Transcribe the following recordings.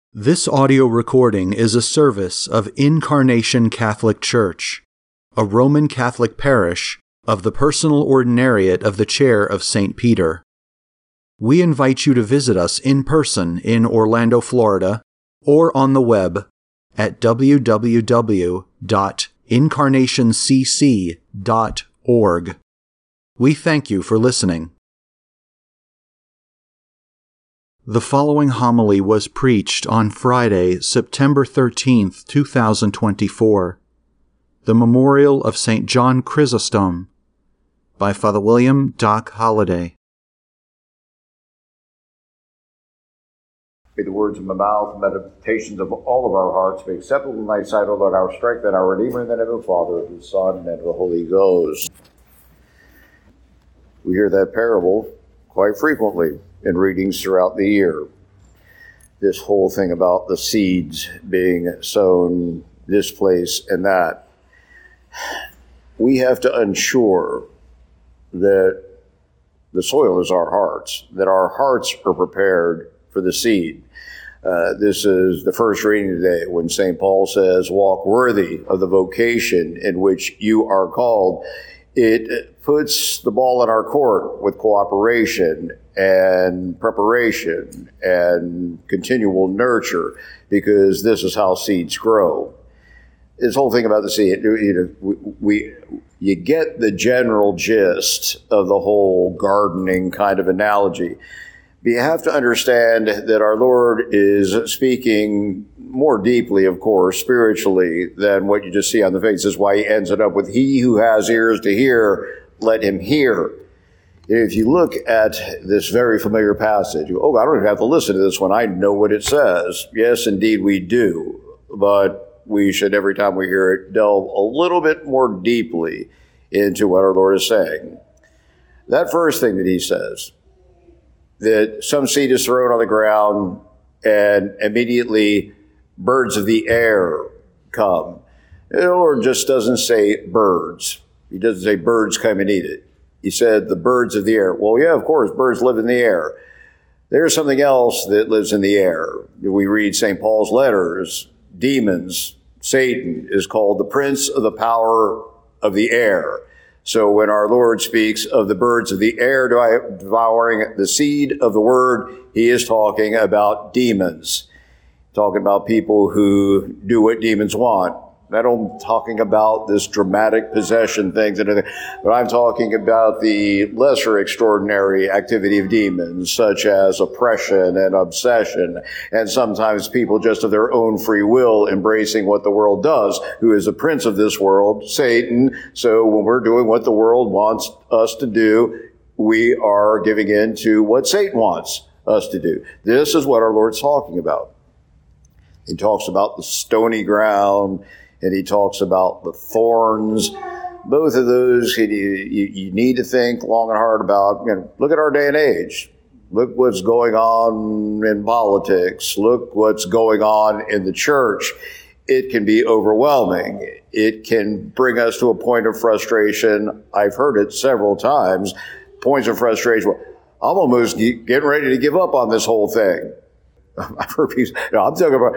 This audio recording is a service of Incarnation Catholic Church, a Roman Catholic parish of the Personal Ordinariate of the Chair of St. Peter. We invite you to visit us in person in Orlando, Florida, or on the web at www.incarnationcc.org. We thank you for listening. The following homily was preached on Friday, September 13th, 2024. The Memorial of St. John Chrysostom by Father William Doc Holliday. May the words of my mouth and meditations of all of our hearts be acceptable in thy sight, O Lord, our strength and our Redeemer, and the name of the Father, and the Son, and of the Holy Ghost. We hear that parable quite frequently in readings throughout the year. This whole thing about the seeds being sown this place and that. We have to ensure that the soil is our hearts, that our hearts are prepared for the seed. This is the first reading today when St. Paul says, walk worthy of the vocation in which you are called. It puts the ball in our court with cooperation and preparation and continual nurture, because this is how seeds grow. This whole thing about the seed, you get the general gist of the whole gardening kind of analogy. But you have to understand that our Lord is speaking more deeply, of course, spiritually, than what you just see on the face. This is why he ends it up with, he who has ears to hear, let him hear. If you look at this very familiar passage, I don't even have to listen to this one. I know what it says. Yes, indeed we do. But we should, every time we hear it, delve a little bit more deeply into what our Lord is saying. That first thing that he says, that some seed is thrown on the ground and immediately birds of the air come. The Lord just doesn't say birds. He doesn't say birds come and eat it. He said the birds of the air. Well, yeah, of course, birds live in the air. There's something else that lives in the air. We read St. Paul's letters, demons. Satan is called the prince of the power of the air. So when our Lord speaks of the birds of the air devouring the seed of the word, he is talking about demons, talking about people who do what demons want. I don't talking about this dramatic possession things, but I'm talking about the lesser extraordinary activity of demons, such as oppression and obsession, and sometimes people just of their own free will embracing what the world does, who is the prince of this world, Satan. So when we're doing what the world wants us to do, we are giving in to what Satan wants us to do. This is what our Lord's talking about. He talks about the stony ground, and he talks about the thorns. Both of those you need to think long and hard about. Look at our day and age. Look what's going on in politics. Look what's going on in the church. It can be overwhelming. It can bring us to a point of frustration. I've heard it several times. Points of frustration. I'm almost getting ready to give up on this whole thing. I've heard people, I'm talking about,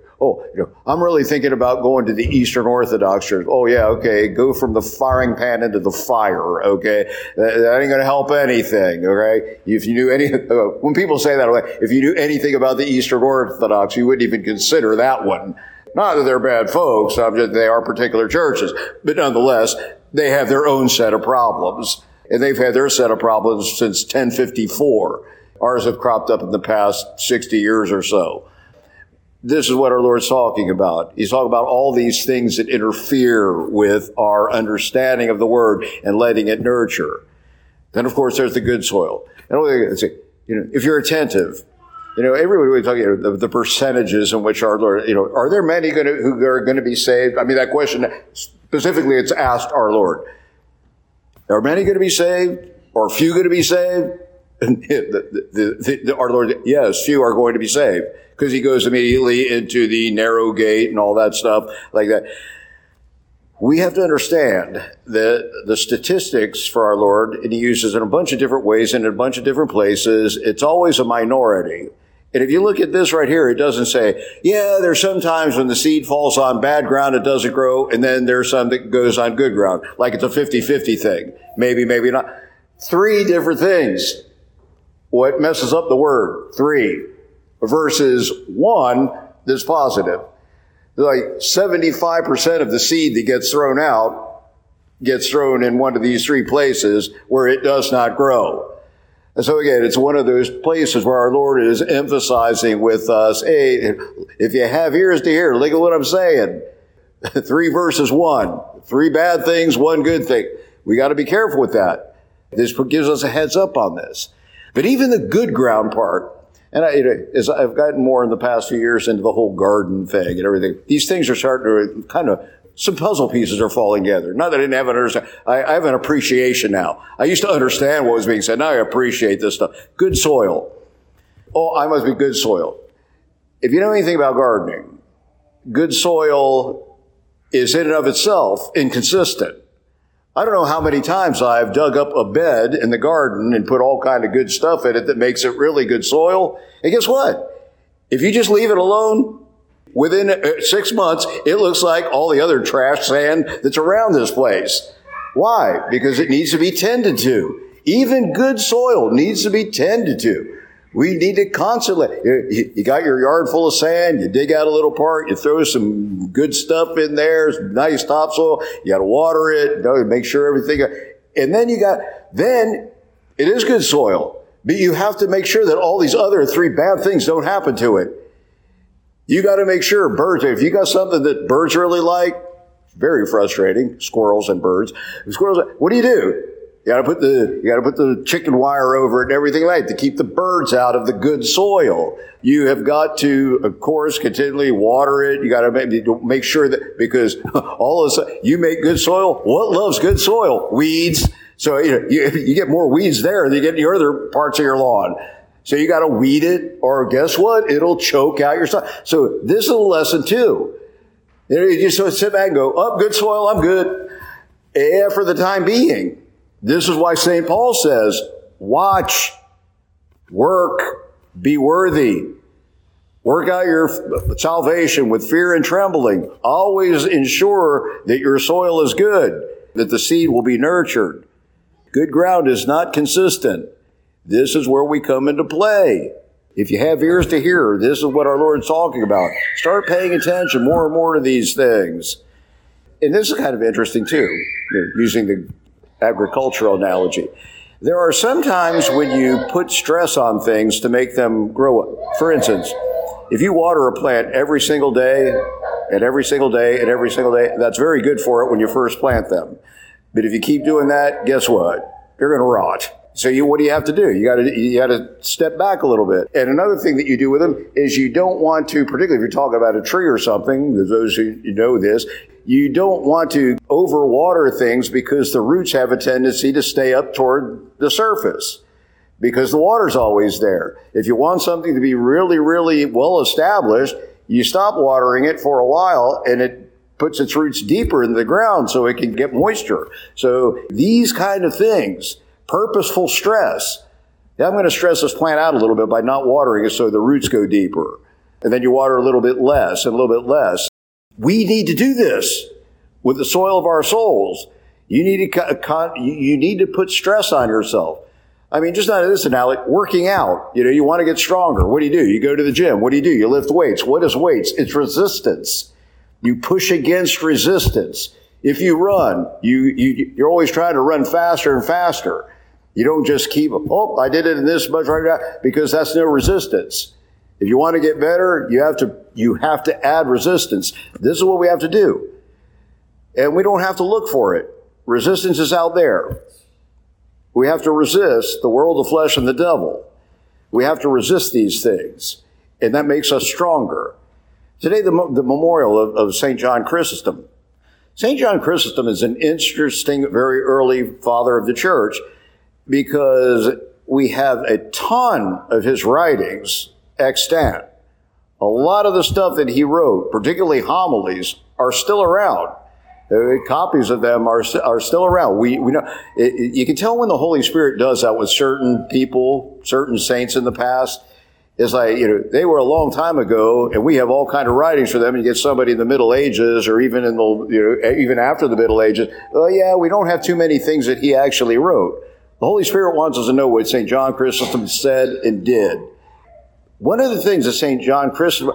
I'm really thinking about going to the Eastern Orthodox Church. Oh yeah, okay, go from the firing pan into the fire, okay? That ain't going to help anything, okay? If you knew when people say that, if you knew anything about the Eastern Orthodox, you wouldn't even consider that one. Not that they're bad folks, they are particular churches, but nonetheless, they have their own set of problems. And they've had their set of problems since 1054. Ours have cropped up in the past 60 years or so. This is what our Lord's talking about. He's talking about all these things that interfere with our understanding of the Word and letting it nurture. Then, of course, there's the good soil. And if you're attentive, everybody was talking the percentages in which our Lord, are there many who are going to be saved? I mean, that question specifically, it's asked our Lord. Are many going to be saved, or few going to be saved? Our Lord, yes, few are going to be saved, because he goes immediately into the narrow gate and all that stuff like that. We have to understand that the statistics for our Lord, and he uses in a bunch of different ways and in a bunch of different places, it's always a minority. And if you look at this right here, it doesn't say, yeah, there's sometimes when the seed falls on bad ground, it doesn't grow, and then there's some that goes on good ground, like it's a 50-50 thing. Maybe, maybe not. 3 different things. What messes up the word? 3 versus 1 that's positive. Like 75% of the seed that gets thrown out gets thrown in one of these 3 places where it does not grow. And so again, it's one of those places where our Lord is emphasizing with us, hey, if you have ears to hear, look at what I'm saying. 3 versus 1. 3 bad things, 1 good thing. We got to be careful with that. This gives us a heads up on this. But even the good ground part, and as I've gotten more in the past few years into the whole garden thing and everything, these things are starting to kind of, some puzzle pieces are falling together. Not that I didn't have an understanding. I have an appreciation now. I used to understand what was being said. Now I appreciate this stuff. Good soil. Oh, I must be good soil. If you know anything about gardening, good soil is in and of itself inconsistent. I don't know how many times I've dug up a bed in the garden and put all kind of good stuff in it that makes it really good soil. And guess what? If you just leave it alone, within 6 months, it looks like all the other trash sand that's around this place. Why? Because it needs to be tended to. Even good soil needs to be tended to. We need to constantly, you got your yard full of sand, you dig out a little part, you throw some good stuff in there, some nice topsoil, you got to water it, make sure everything, and then then it is good soil. But you have to make sure that all these other 3 bad things don't happen to it. You got to make sure birds, if you got something that birds really like, very frustrating, squirrels and birds. Squirrels, what do? You got to put the chicken wire over it and everything like that to keep the birds out of the good soil. You have got to, of course, continually water it. You got to make sure that, because all of a sudden you make good soil. What loves good soil? Weeds. So you get more weeds there than you get in your other parts of your lawn. So you got to weed it, or guess what? It'll choke out your stuff. So this is a lesson too. You just sit back and go, oh, good soil, I'm good. Yeah, for the time being. This is why St. Paul says, watch, work, be worthy. Work out your salvation with fear and trembling. Always ensure that your soil is good, that the seed will be nurtured. Good ground is not consistent. This is where we come into play. If you have ears to hear, this is what our Lord's talking about. Start paying attention more and more to these things. And this is kind of interesting too, using the agricultural analogy. There are some times when you put stress on things to make them grow. For instance, if you water a plant every single day, and every single day, and every single day, that's very good for it when you first plant them. But if you keep doing that, guess what? They're going to rot. So what do you have to do? You got to step back a little bit. And another thing that you do with them is you don't want to, particularly if you're talking about a tree or something, those who know this, you don't want to overwater things because the roots have a tendency to stay up toward the surface because the water's always there. If you want something to be really, really well established, you stop watering it for a while and it puts its roots deeper in the ground so it can get moisture. So these kind of things, purposeful stress. I'm going to stress this plant out a little bit by not watering it so the roots go deeper. And then you water a little bit less and a little bit less. We need to do this with the soil of our souls. You need to put stress on yourself. I mean, just not this analogy, working out. You want to get stronger. What do? You go to the gym. What do? You lift weights. What is weights? It's resistance. You push against resistance. If you run, you're always trying to run faster and faster. You don't just keep, I did it in this much right now, because that's no resistance. If you want to get better, you have to add resistance. This is what we have to do. And we don't have to look for it. Resistance is out there. We have to resist the world, the flesh, and the devil. We have to resist these things. And that makes us stronger. Today, the memorial of St. John Chrysostom. St. John Chrysostom is an interesting, very early father of the church because we have a ton of his writings extant. A lot of the stuff that he wrote, particularly homilies, are still around. Copies of them are still around. We know you can tell when the Holy Spirit does that with certain people, certain saints in the past. It's like, they were a long time ago, and we have all kind of writings for them. And you get somebody in the Middle Ages, or even in the, even after the Middle Ages. Oh yeah, we don't have too many things that he actually wrote. The Holy Spirit wants us to know what St. John Chrysostom said and did. One of the things that St. John Chrysostom,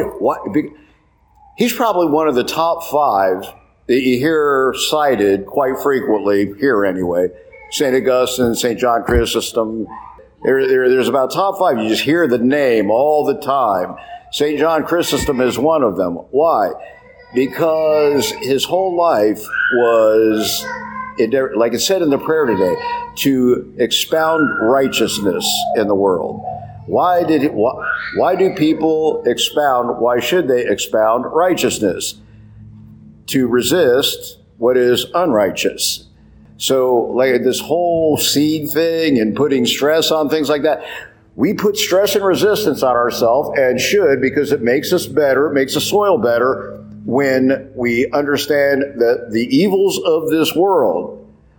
he's probably one of the top 5 that you hear cited quite frequently, here anyway. St. Augustine, St. John Chrysostom. There's about top 5. You just hear the name all the time. St. John Chrysostom is one of them. Why? Because his whole life was, like it said in the prayer today, to expound righteousness in the world. Why do people expound? Why should they expound righteousness? To resist what is unrighteous. So, like this whole seed thing and putting stress on things like that, we put stress and resistance on ourselves, and should, because it makes us better, it makes the soil better when we understand that the evils of this world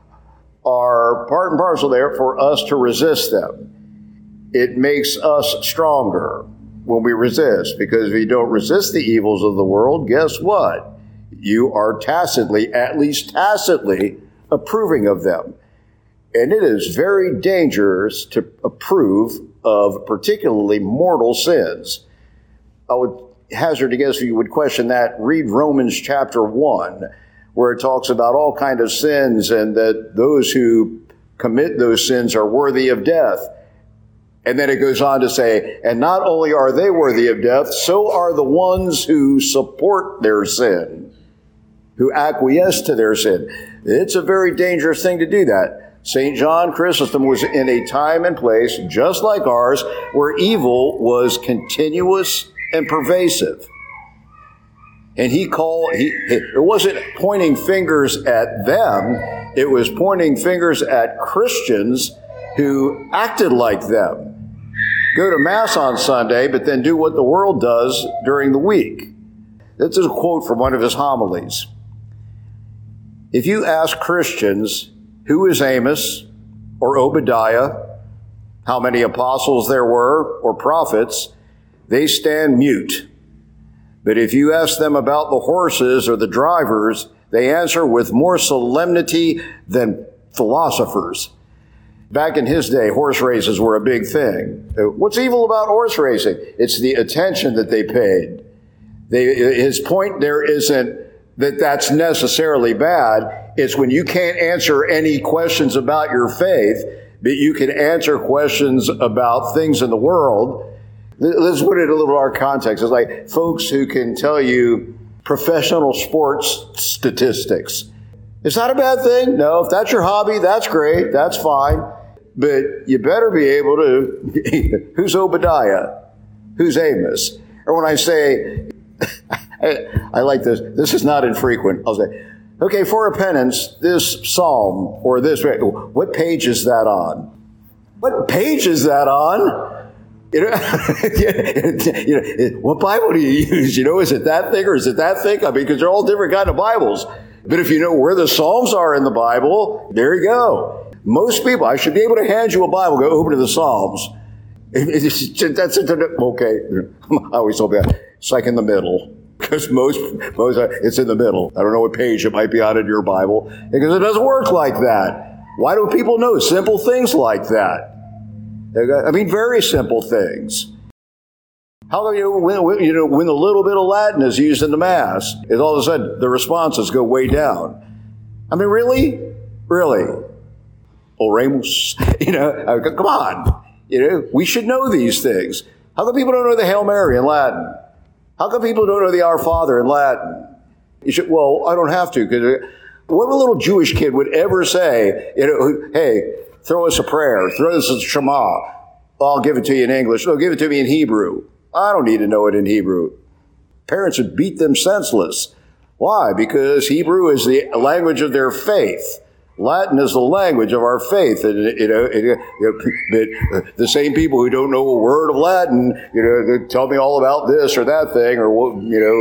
are part and parcel there for us to resist them. It makes us stronger when we resist, because if you don't resist the evils of the world, guess what? You are tacitly, at least tacitly, approving of them. And it is very dangerous to approve of particularly mortal sins. I would hazard to guess if you would question that, read Romans chapter 1, where it talks about all kinds of sins and that those who commit those sins are worthy of death. And then it goes on to say, and not only are they worthy of death, so are the ones who support their sin, who acquiesce to their sin. It's a very dangerous thing to do that. St. John Chrysostom was in a time and place, just like ours, where evil was continuous and pervasive. And it wasn't pointing fingers at them, it was pointing fingers at Christians who acted like them. Go to Mass on Sunday, but then do what the world does during the week. This is a quote from one of his homilies. If you ask Christians, who is Amos or Obadiah, how many apostles there were or prophets, they stand mute. But if you ask them about the horses or the drivers, they answer with more solemnity than philosophers. Back in his day, horse races were a big thing. What's evil about horse racing? It's the attention that they paid. His point there isn't that that's necessarily bad. It's when you can't answer any questions about your faith, but you can answer questions about things in the world. Let's put it in a little our context. It's like folks who can tell you professional sports statistics. It's not a bad thing. No, if that's your hobby, that's great. That's fine. But you better be able to, who's Obadiah? Who's Amos? Or when I say, I like this. This is not infrequent. I'll say, okay, for a penance, this psalm or this, what page is that on? What page is that on? What Bible do you use? Is it that thing or is it that thing? I mean, because they're all different kind of Bibles. But if you know where the Psalms are in the Bible, there you go. Most people, I should be able to hand you a Bible, go open to the Psalms. That's it. Okay. I always told you it's like in the middle. Because most it's in the middle. I don't know what page it might be on in your Bible. Because it doesn't work like that. Why don't people know simple things like that? I mean, very simple things. How come when a little bit of Latin is used in the Mass, is all of a sudden the responses go way down? I mean, really? Oremus, come on. We should know these things. How come people don't know the Hail Mary in Latin? How come people don't know the Our Father in Latin? Well, I don't have to, because what a little Jewish kid would ever say, hey, throw us a prayer, throw us a Shema. I'll give it to you in English. No, give it to me in Hebrew. I don't need to know it in Hebrew. Parents would beat them senseless. Why? Because Hebrew is the language of their faith. Latin is the language of our faith. And, the same people who don't know a word of Latin, they tell me all about this or that thing, or what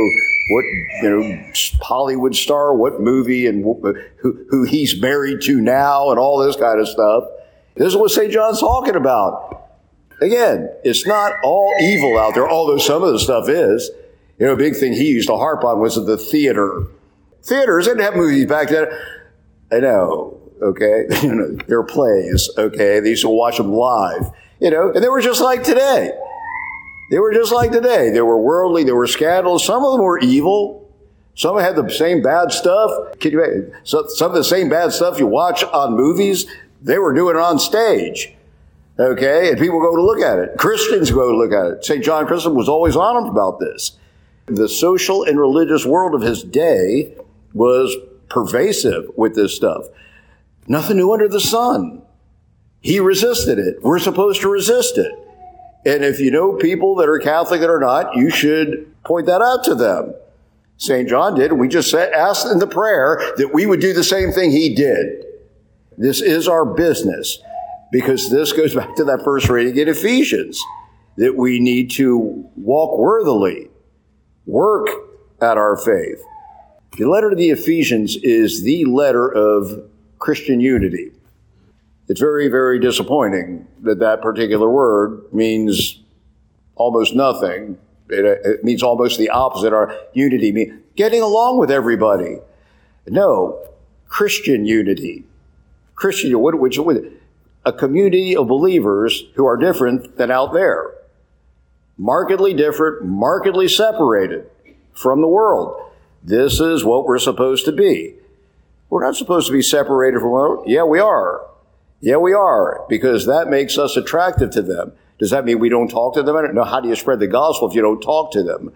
Hollywood star, what movie, and who he's married to now, and all this kind of stuff. This is what St. John's talking about. Again, it's not all evil out there, although some of the stuff is. You know, a big thing he used to harp on was the theater. Theaters didn't have movies back then. I know, okay? They're plays, okay? They used to watch them live, and they were just like today. They were just like today. They were worldly, they were scandalous. Some of them were evil. Some had the same bad stuff. Can you imagine? Some of the same bad stuff you watch on movies, they were doing it on stage. Okay, and people go to look at it. Christians go to look at it. St. John Chrysostom was always on him about this. The social and religious world of his day was pervasive with this stuff. Nothing new under the sun. He resisted it. We're supposed to resist it. And if you know people that are Catholic that are not, you should point that out to them. St. John did, and we just asked in the prayer that we would do the same thing he did. This is our business. Because this goes back to that first reading in Ephesians, that we need to walk worthily, work at our faith. The letter to the Ephesians is the letter of Christian unity. It's very, very disappointing that that particular word means almost nothing. It means almost the opposite. Our unity means getting along with everybody. No, Christian unity. Christian, which a community of believers who are different than out there. Markedly different, markedly separated from the world. This is what we're supposed to be. We're not supposed to be separated from the world. Yeah, we are. Yeah, we are, because that makes us attractive to them. Does that mean we don't talk to them? No, how do you spread the gospel if you don't talk to them?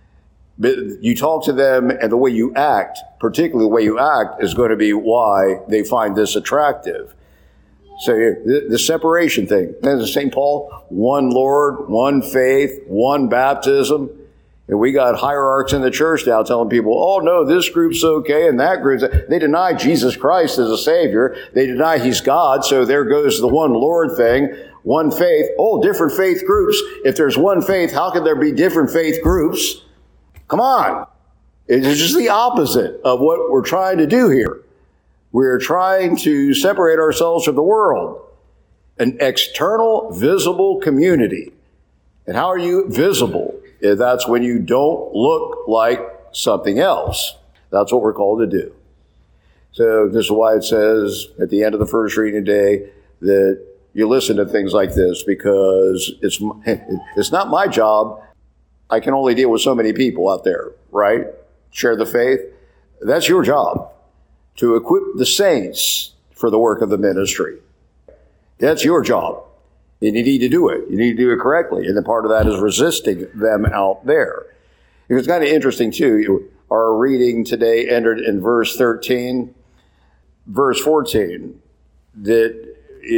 You talk to them, and the way you act, particularly the way you act, is going to be why they find this attractive. So the separation thing. And St. Paul, one Lord, one faith, one baptism. And we got hierarchs in the church now telling people, oh, no, this group's okay and that group's okay. They deny Jesus Christ as a Savior. They deny He's God. So there goes the one Lord thing, one faith. Oh, different faith groups. If there's one faith, how can there be different faith groups? Come on. It's just the opposite of what we're trying to do here. We're trying to separate ourselves from the world. An external, visible community. And how are you visible? That's when you don't look like something else. That's what we're called to do. So this is why it says at the end of the first reading today that you listen to things like this, because it's not my job. I can only deal with so many people out there, right? Share the faith. That's your job. To equip the saints for the work of the ministry. That's your job. And you need to do it. You need to do it correctly. And then part of that is resisting them out there. It was kind of interesting, too. Our reading today entered in verse 13, verse 14, that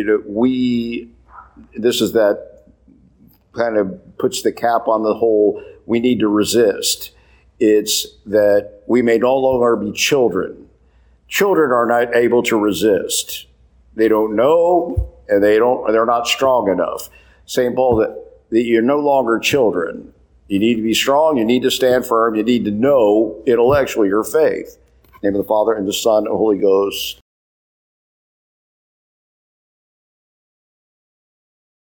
this is that kind of puts the cap on the whole, we need to resist. It's that we may no longer be children. Children are not able to resist. They don't know, and they're not strong enough. St. Paul, that you're no longer children. You need to be strong, you need to stand firm, you need to know intellectually your faith. In the name of the Father, and the Son, and the Holy Ghost.